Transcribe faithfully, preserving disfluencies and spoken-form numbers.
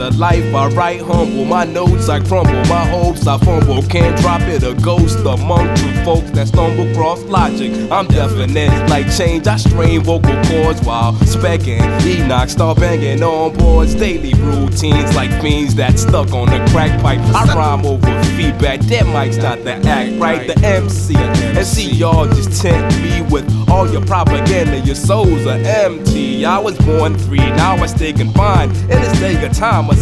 The life I write humble, my notes I crumble, my hopes I fumble, can't drop it a ghost among true folks that stumble cross logic. I'm definite like change, I strain vocal cords while specking. Enoch start banging on boards, daily routines like fiends that stuck on the crack pipe. I rhyme over feedback, that mic's not the act right, the M C. And see y'all just tempt me with all your propaganda, your souls are empty. I was born free, now I stay confined in this day of time.